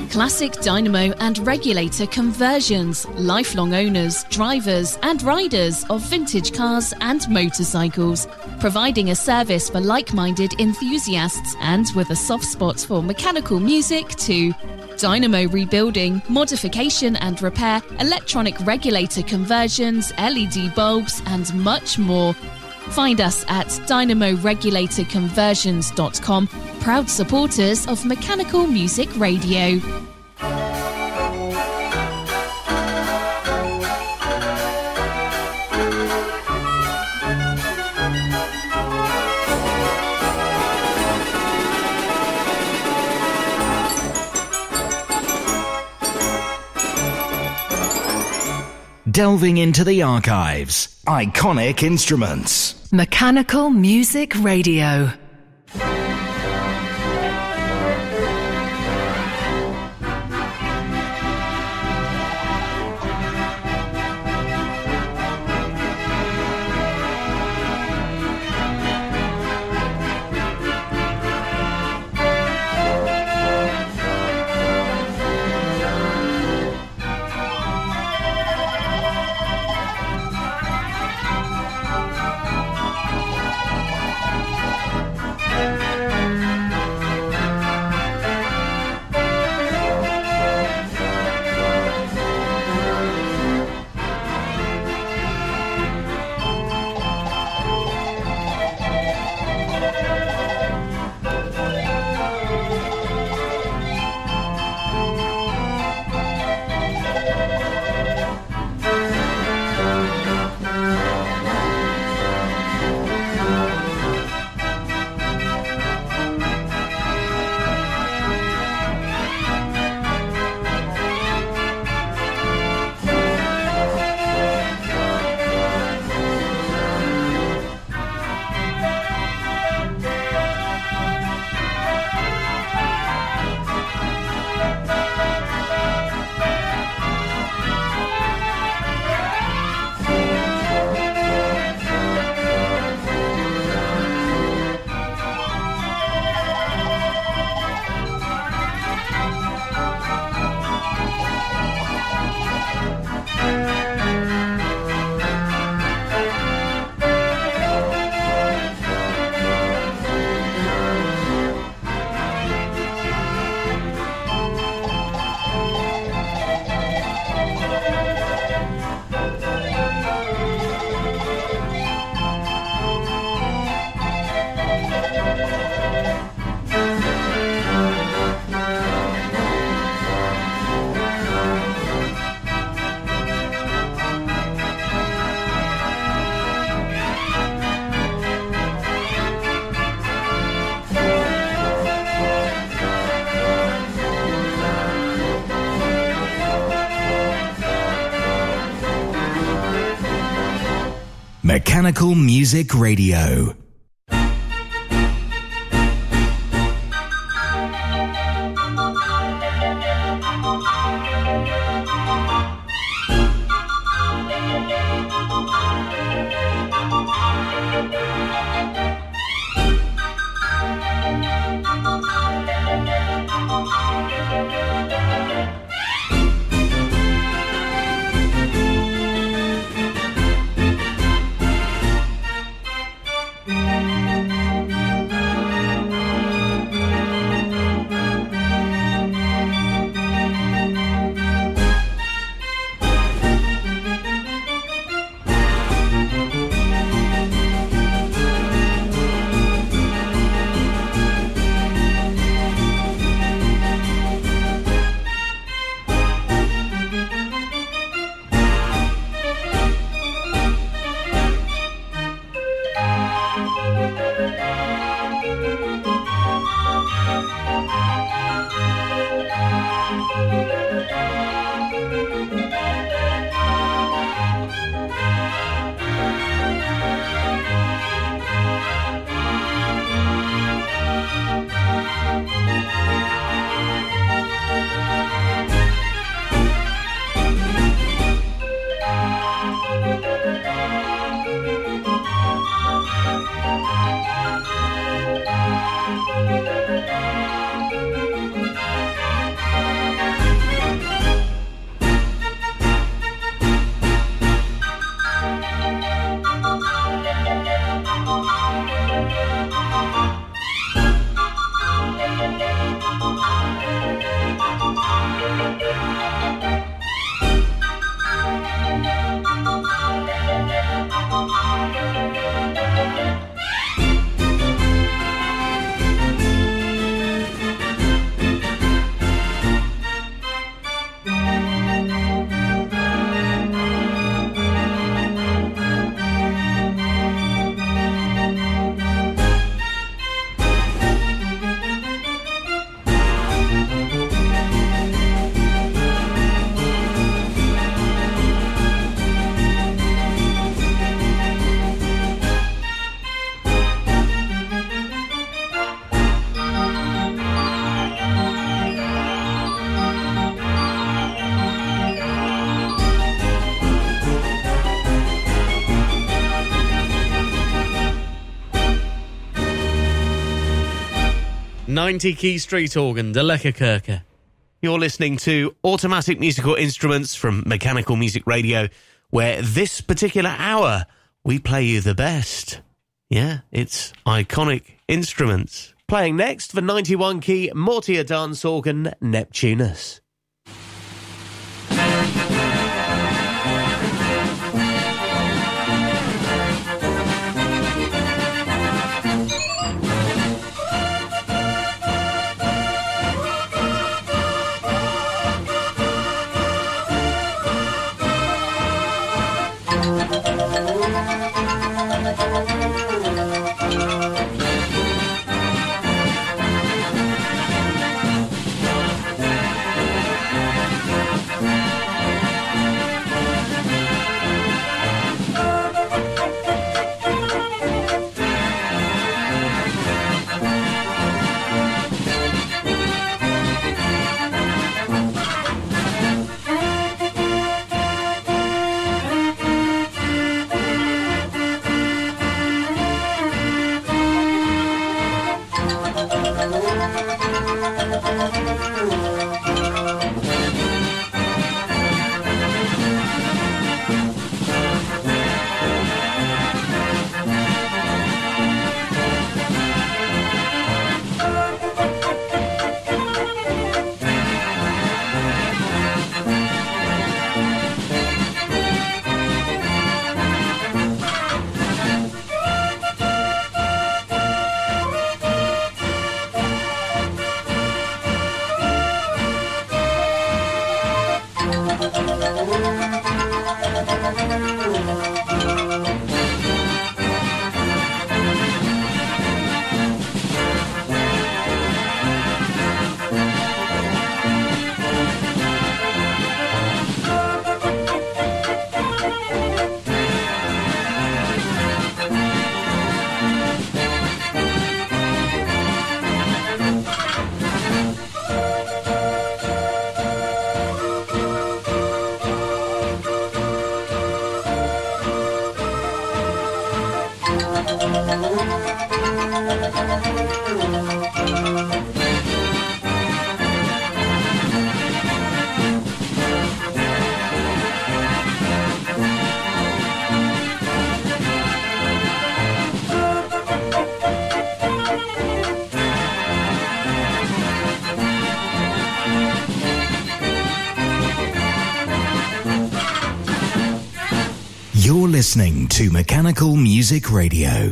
Classic dynamo and regulator conversions, lifelong owners, drivers and riders of vintage cars and motorcycles, providing a service for like-minded enthusiasts and with a soft spot for mechanical music too. Dynamo rebuilding, modification and repair, electronic regulator conversions, LED bulbs and much more. Find us at dynamoregulatorconversions.com, proud supporters of Mechanical Music Radio. Delving into the archives. Iconic instruments. Mechanical Music Radio. Mechanical Music Radio. 90-key street organ, de lekker kerke. You're listening to Automatic Musical Instruments from Mechanical Music Radio, where this particular hour we play you the best. Yeah, it's Iconic Instruments. Playing next, the 91-key Mortier dance organ Neptunus. You're listening to Mechanical Music Radio.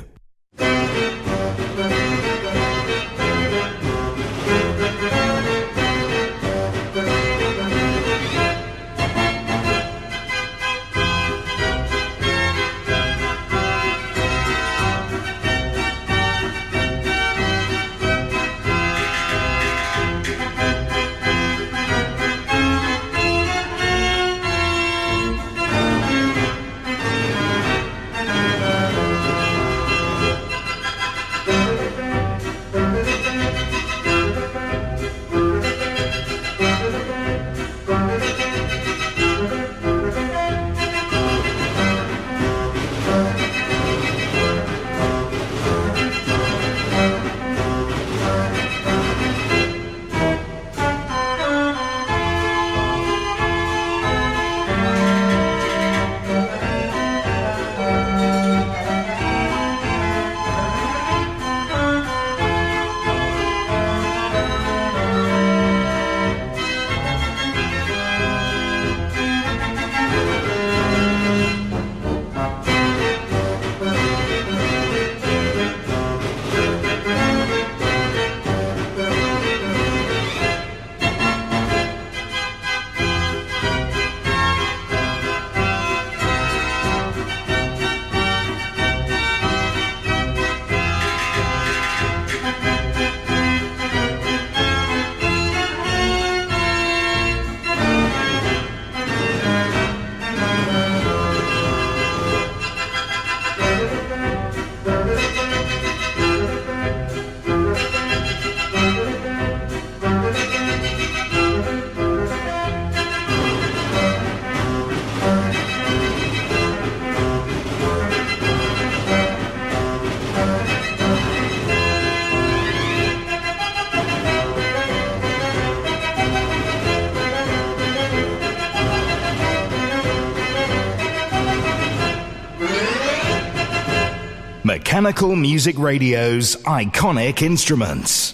Mechanical Music Radio's iconic instruments.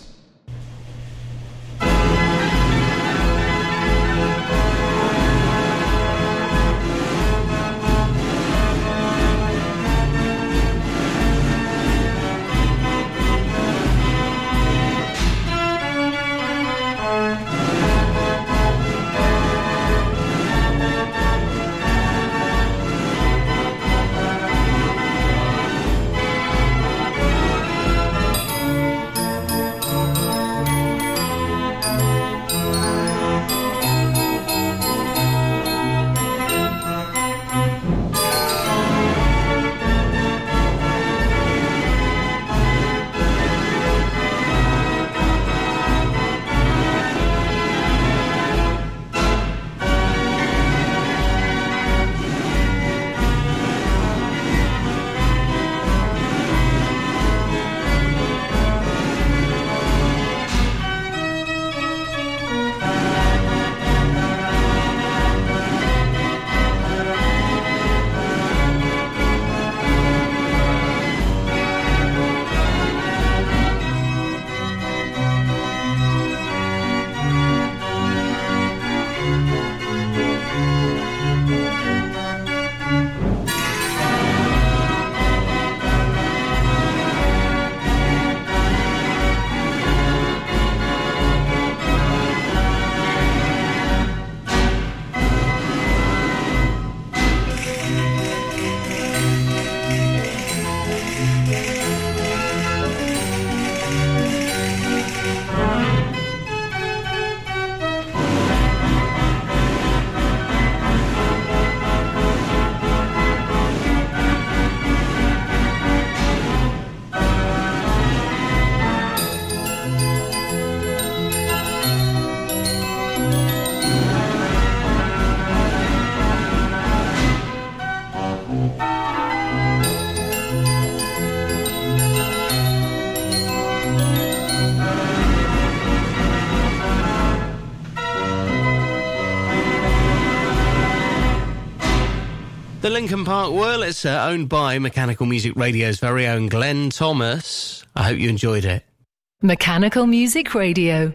The Lincoln Park Wurlitzer, owned by Mechanical Music Radio's very own Glenn Thomas. I hope you enjoyed it. Mechanical Music Radio.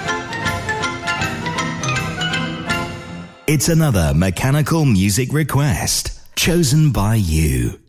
It's another mechanical music request chosen by you.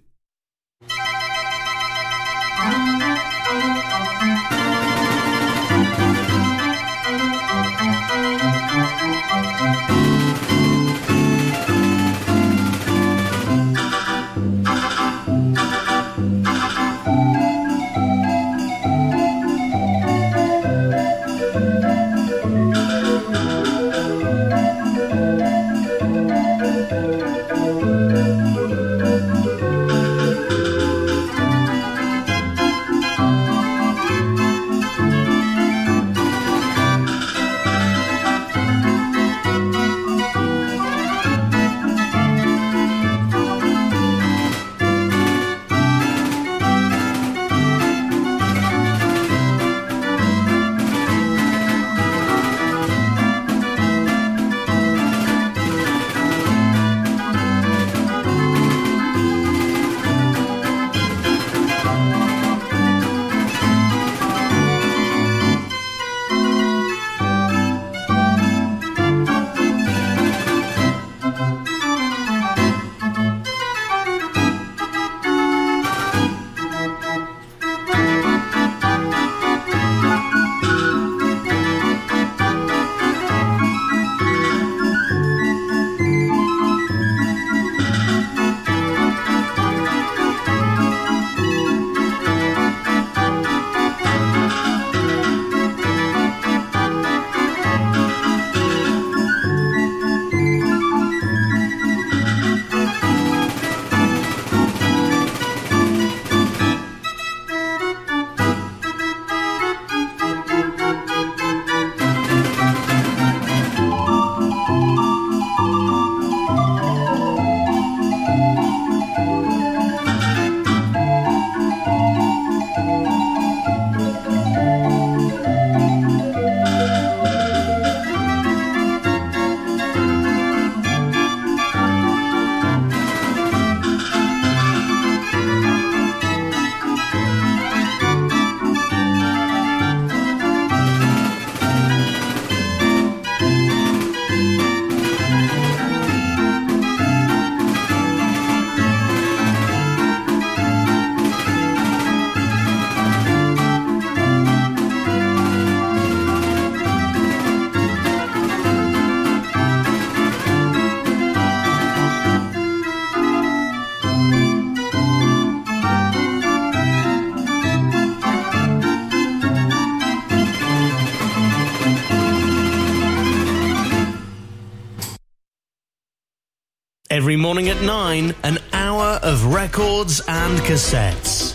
Every morning at 9, an hour of records and cassettes.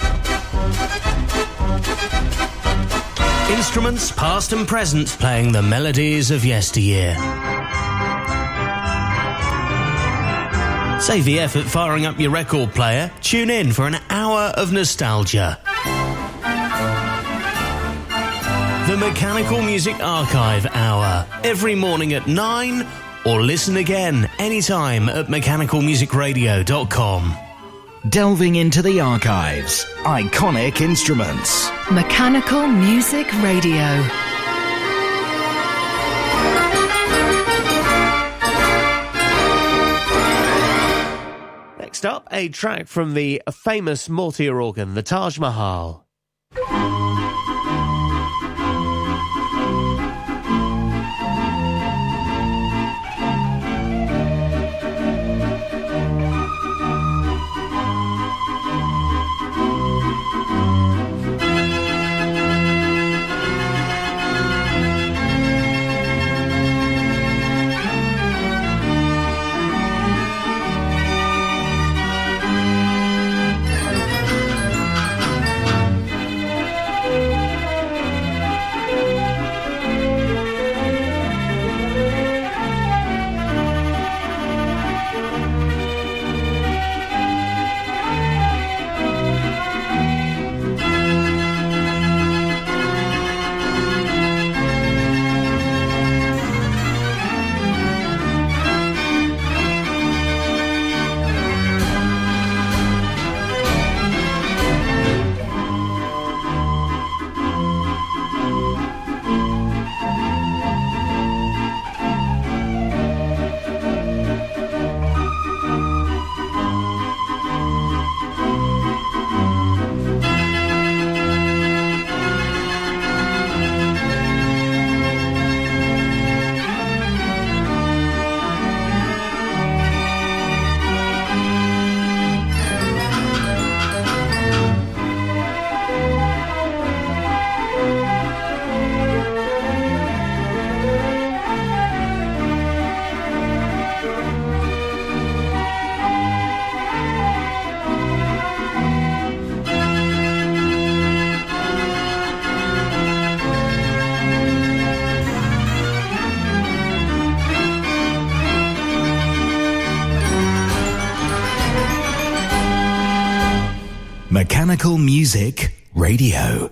Instruments past and present playing the melodies of yesteryear. Save the effort firing up your record player. Tune in for an hour of nostalgia. The Mechanical Music Archive Hour. Every morning at 9, or listen again anytime at mechanicalmusicradio.com. Delving into the archives. Iconic instruments. Mechanical Music Radio. Next up, a track from the famous Mortier organ, the Taj Mahal. Mechanical Music Radio.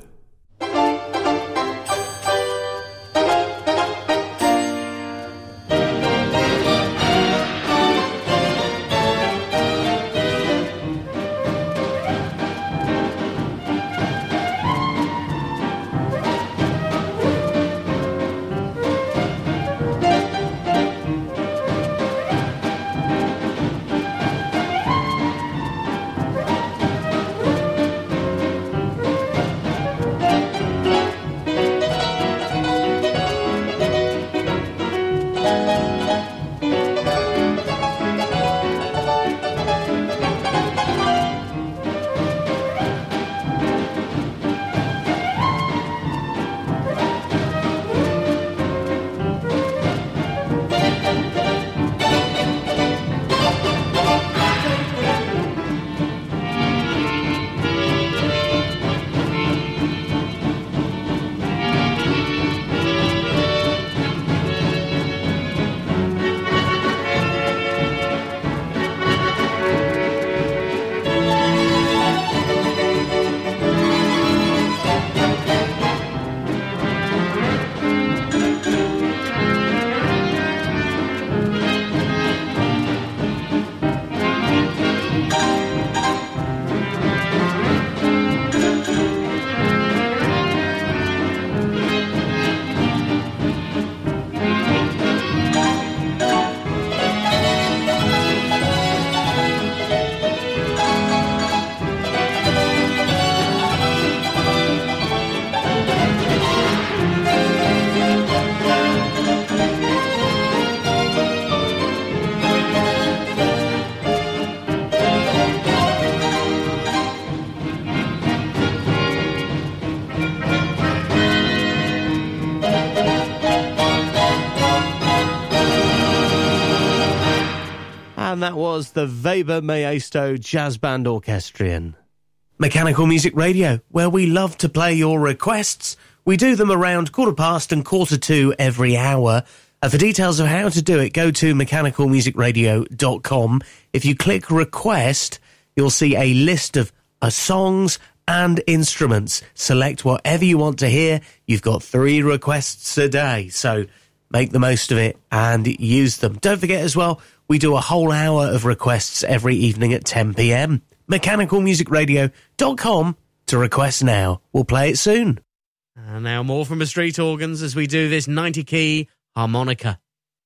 And that was the Weber Maestro Jazz Band Orchestrion. Mechanical Music Radio, where we love to play your requests. We do them around 1:15 and 1:45 every hour. For details of how to do it, go to mechanicalmusicradio.com. If you click request, you'll see a list of songs and instruments. Select whatever you want to hear. You've got 3 requests a day, so make the most of it and use them. Don't forget as well, we do a whole hour of requests every evening at 10 p.m. mechanicalmusicradio.com to request now. We'll play it soon. And now more from the street organs as we do this 90-key harmonica.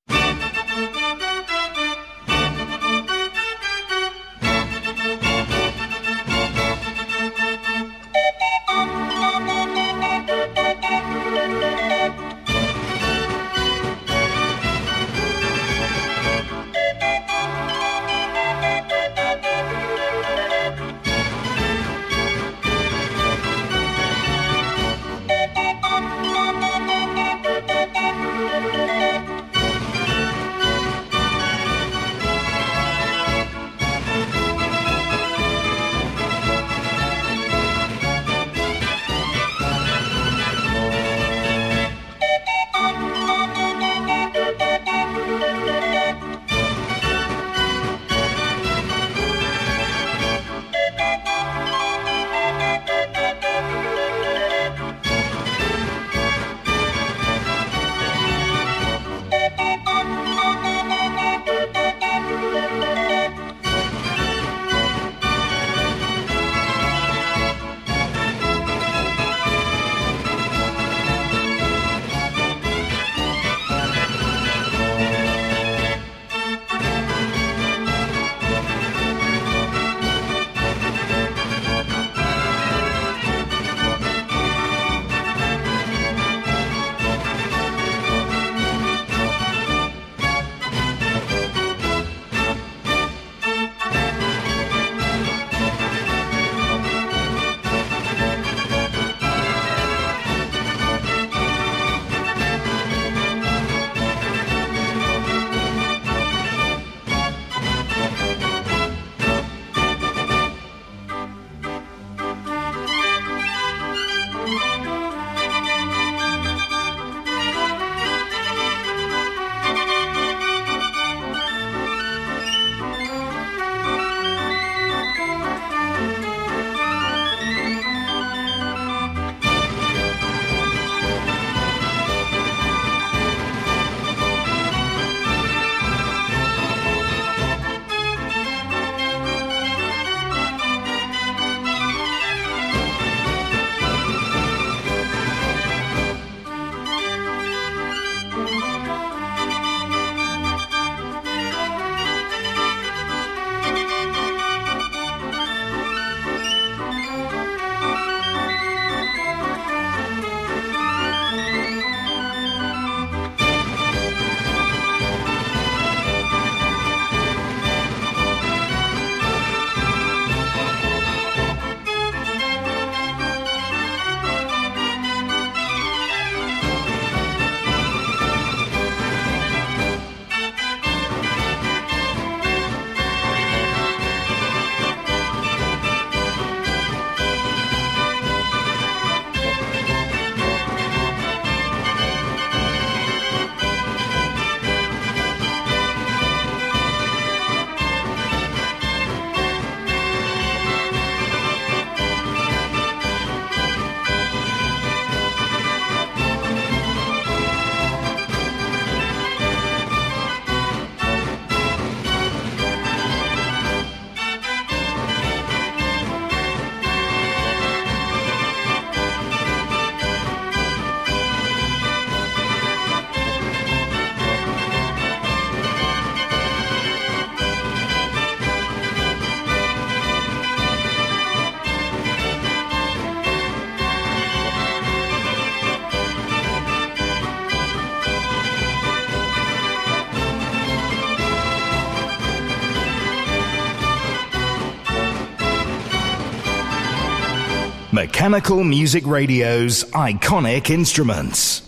Mechanical Music Radio's iconic instruments.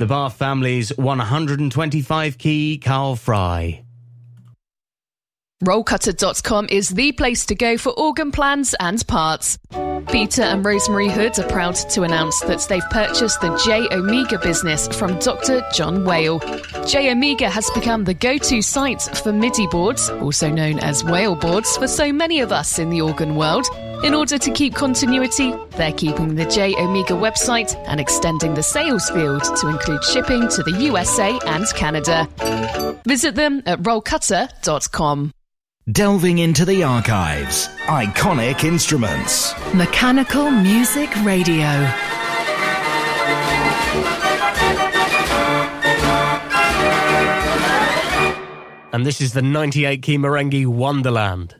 the Bath family's 125-key Carl Fry. Rollcutter.com is the place to go for organ plans and parts. Peter and Rosemary Hood are proud to announce that they've purchased the J Omega business from Dr. John Whale. J Omega has become the go-to site for MIDI boards, also known as Whale boards, for so many of us in the organ world. In order to keep continuity, they're keeping the J Omega website and extending the sales field to include shipping to the USA and Canada. Visit them at rollcutter.com. Delving into the archives. Iconic instruments. Mechanical Music Radio. And this is the 98-key Marenghi Wonderland.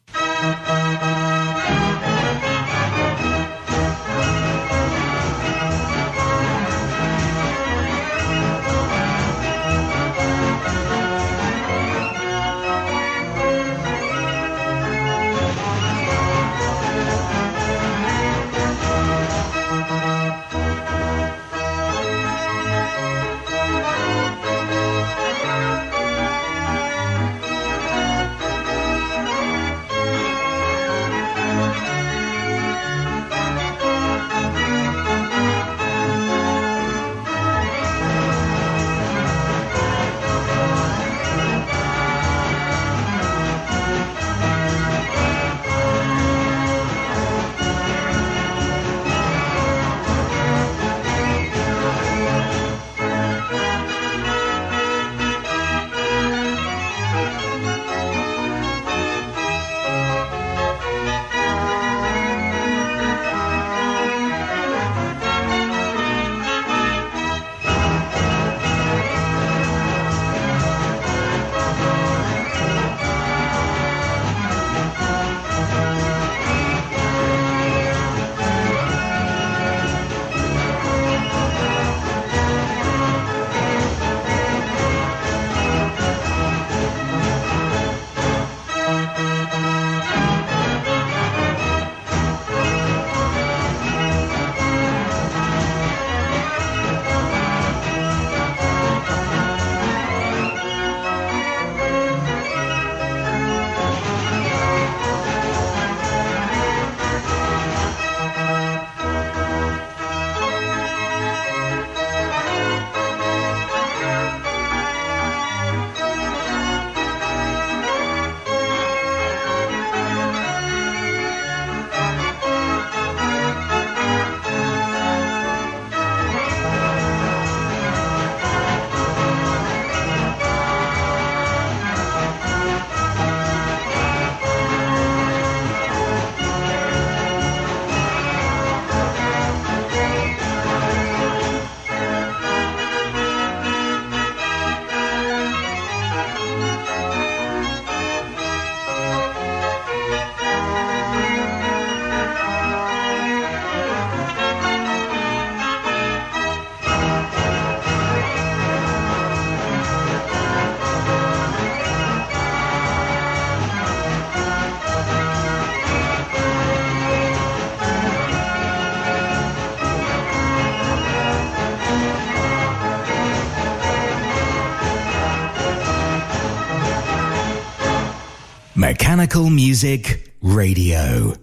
Mechanical Music Radio.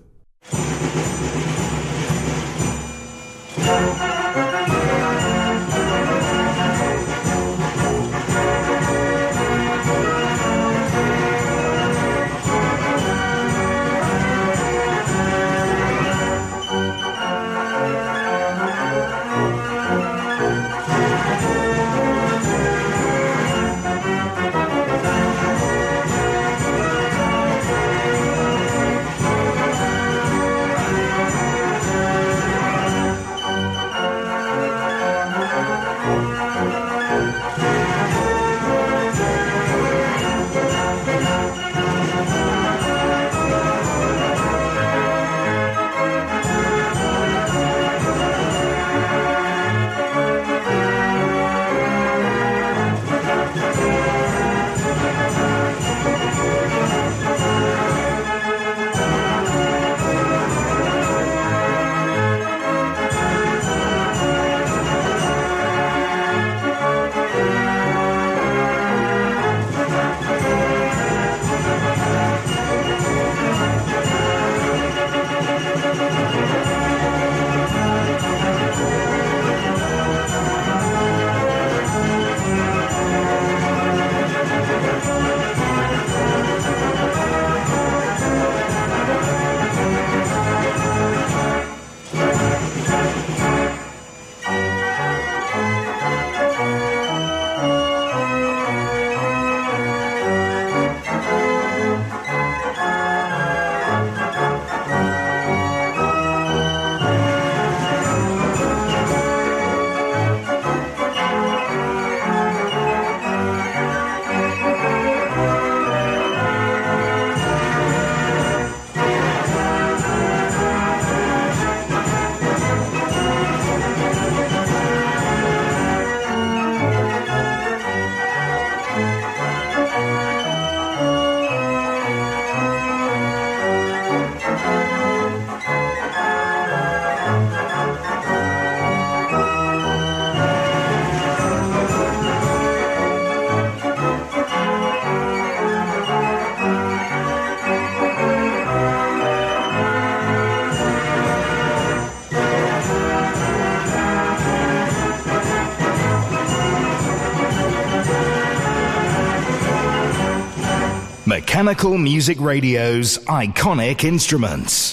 Mechanical Music Radio's iconic instruments.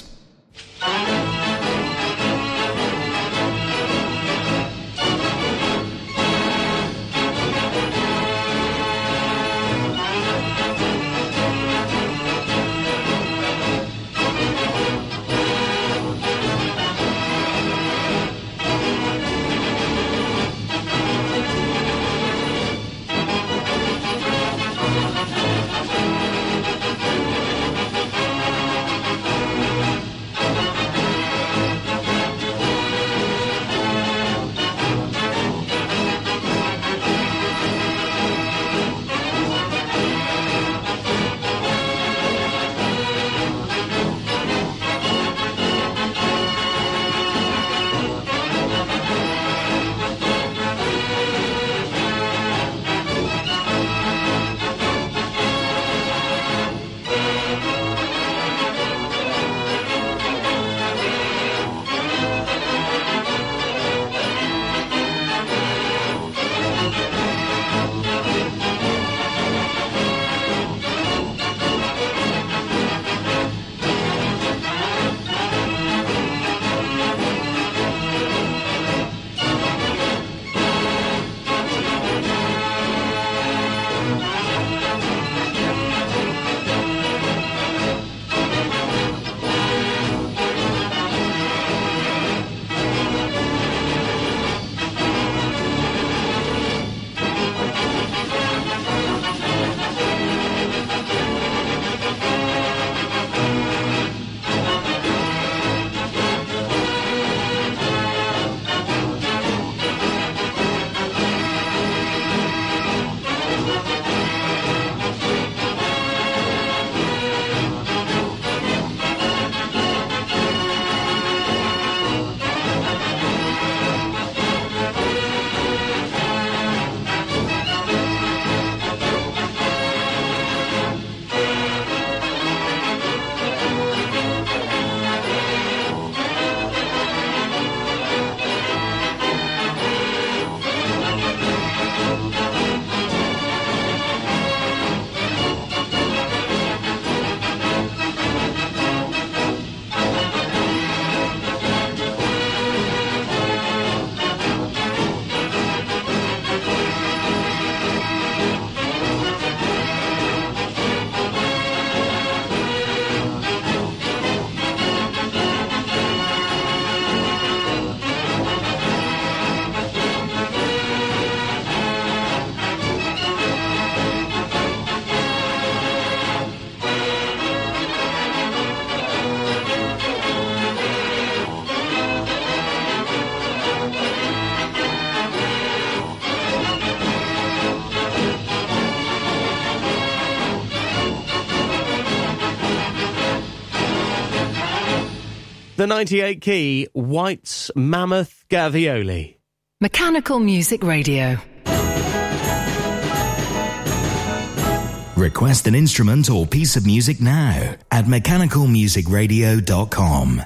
The 98-key White's Mammoth Gavioli. Mechanical Music Radio. Request an instrument or piece of music now at mechanicalmusicradio.com.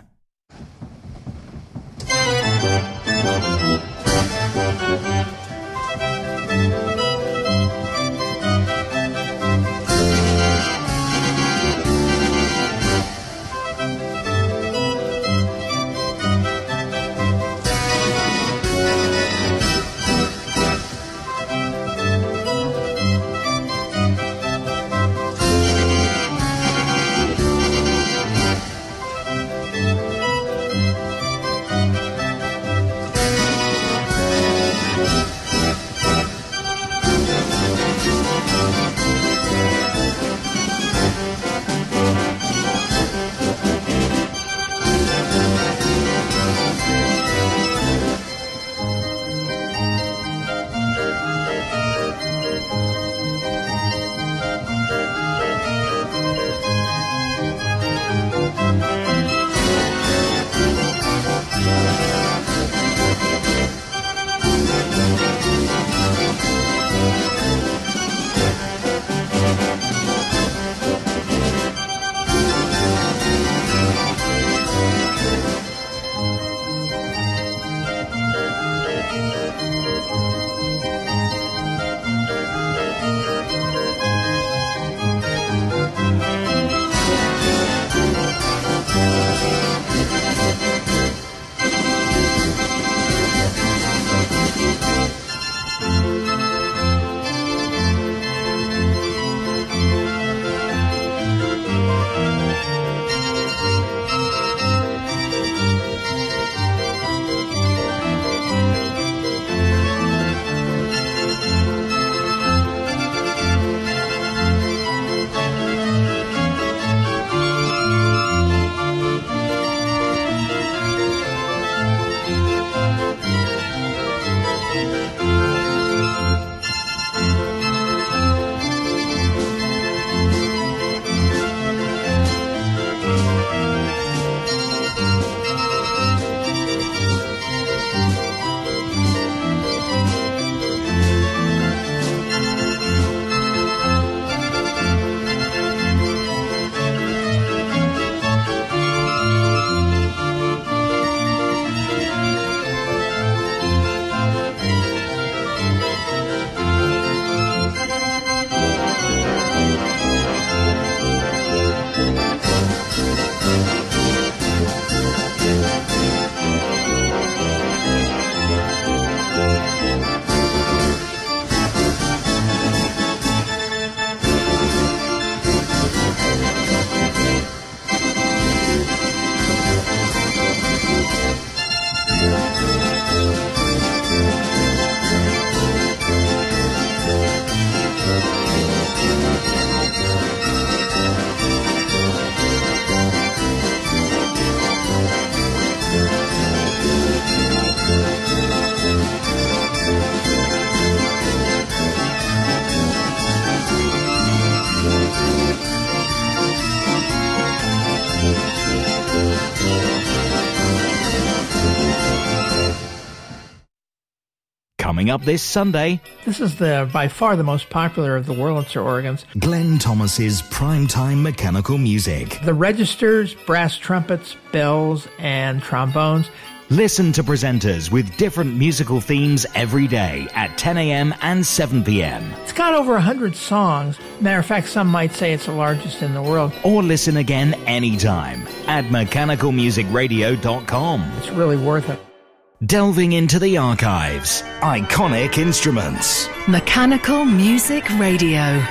coming up this Sunday. This is by far the most popular of the Wurlitzer organs. Glenn Thomas's primetime mechanical music. The registers, brass trumpets, bells, and trombones. Listen to presenters with different musical themes every day at 10 a.m. and 7 p.m. It's got over 100 songs. Matter of fact, some might say it's the largest in the world. Or listen again anytime at mechanicalmusicradio.com. It's really worth it. Delving into the archives. Iconic instruments. Mechanical Music Radio.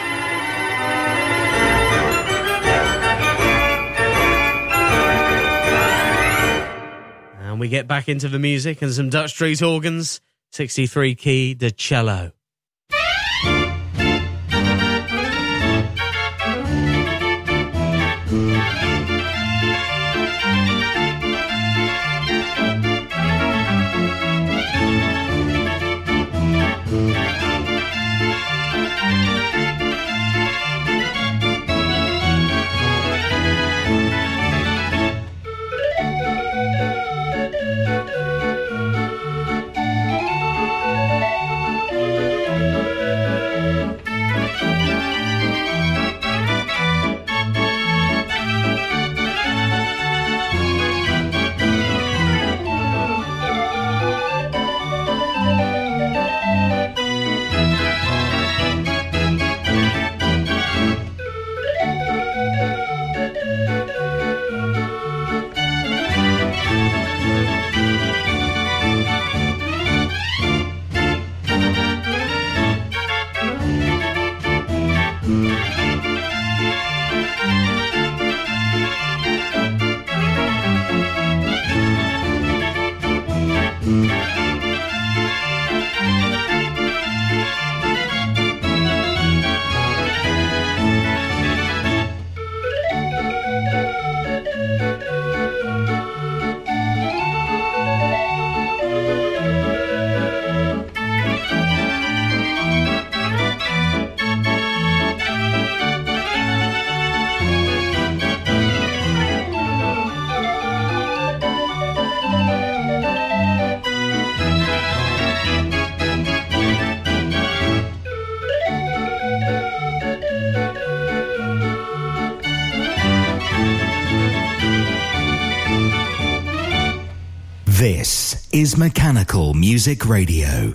And we get back into the music and some Dutch Street organs. 63 key de cello. This is Mechanical Music Radio.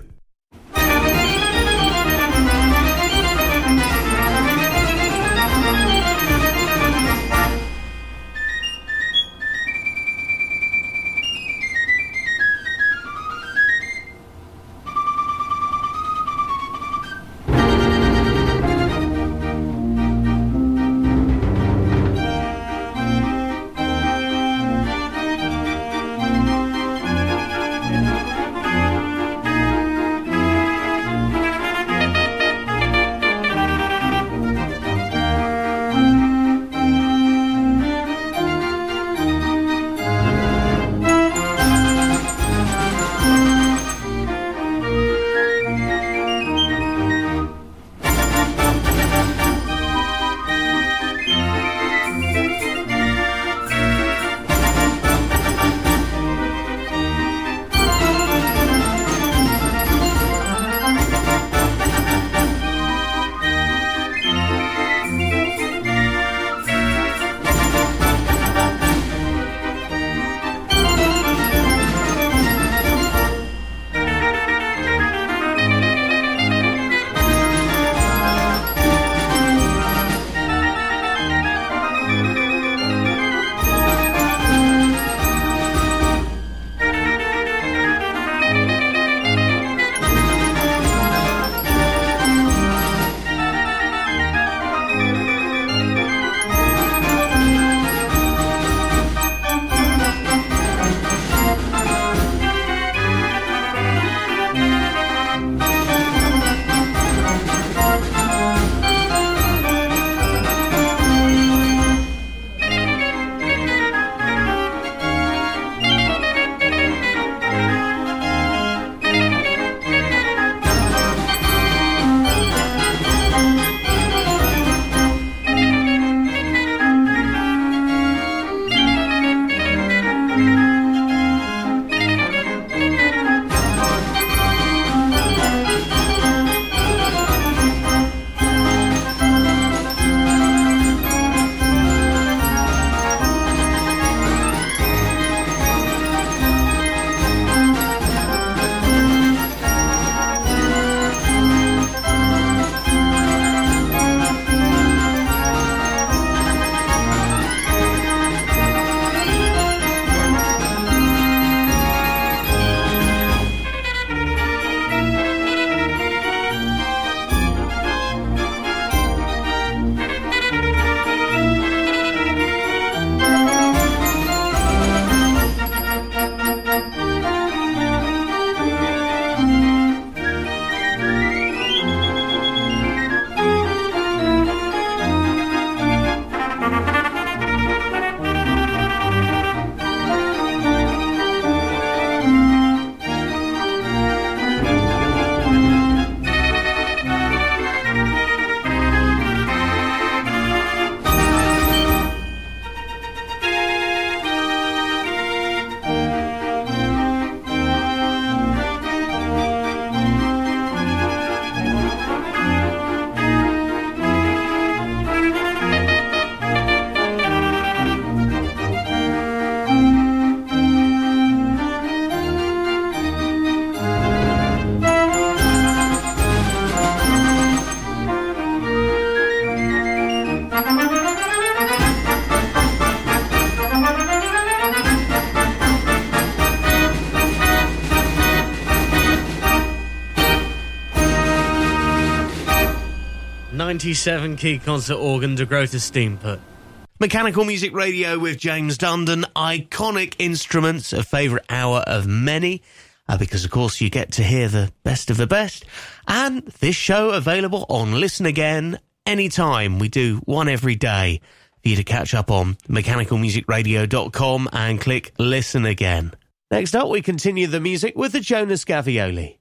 97-key concert organ to Grota Steenput. Mechanical Music Radio with James Dundon. Iconic instruments, a favourite hour of many, because of course you get to hear the best of the best. And this show available on Listen Again anytime. We do one every day for you to catch up on mechanicalmusicradio.com and click Listen Again. Next up, we continue the music with the Jonas Gavioli.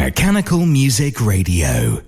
Mechanical Music Radio.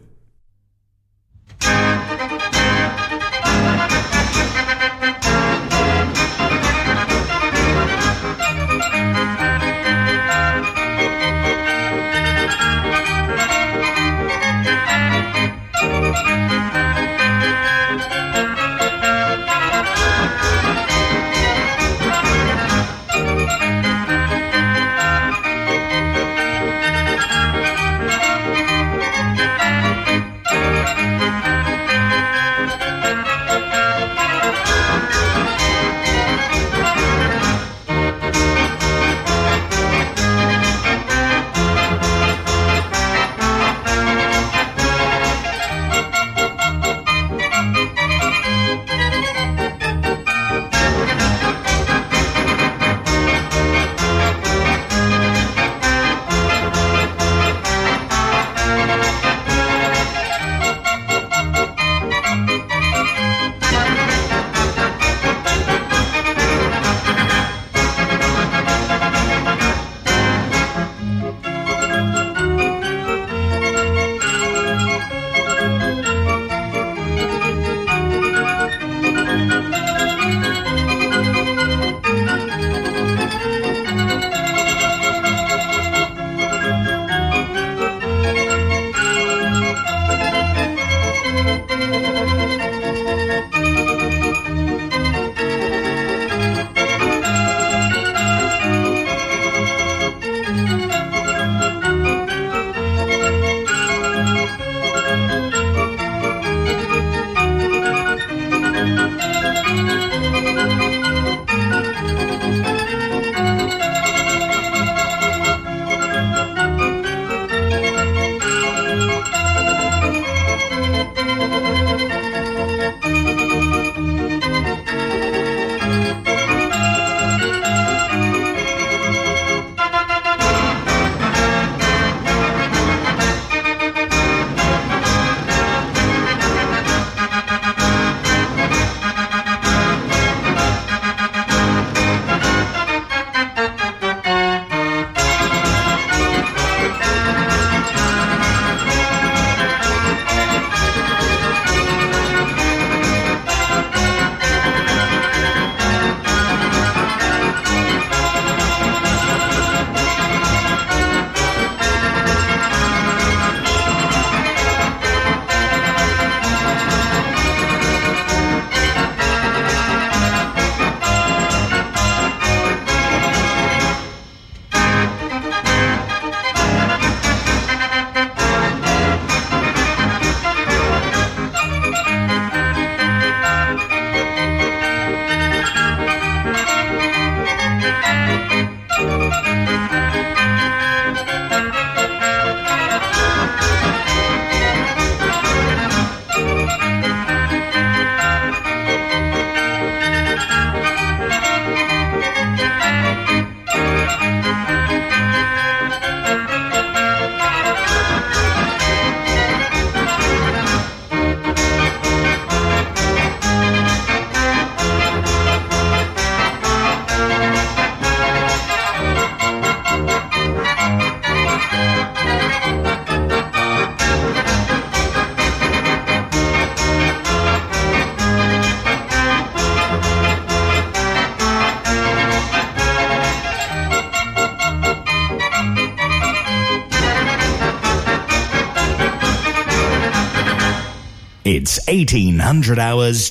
It's 1800 hours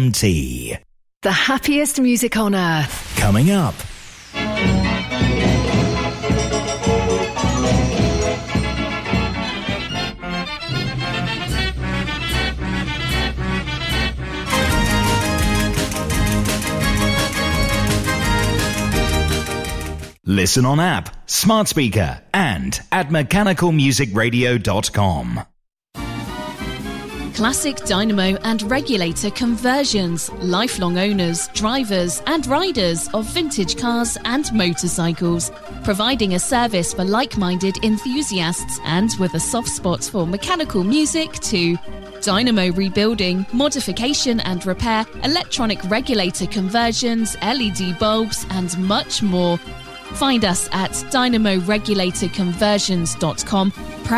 GMT. The happiest music on earth. Coming up. Listen on app, smart speaker, and at mechanicalmusicradio.com. Classic dynamo and regulator conversions, lifelong owners, drivers and riders of vintage cars and motorcycles, providing a service for like-minded enthusiasts and with a soft spot for mechanical music too. Dynamo rebuilding, modification and repair, electronic regulator conversions, LED bulbs and much more. Find us at dynamoregulatorconversions.com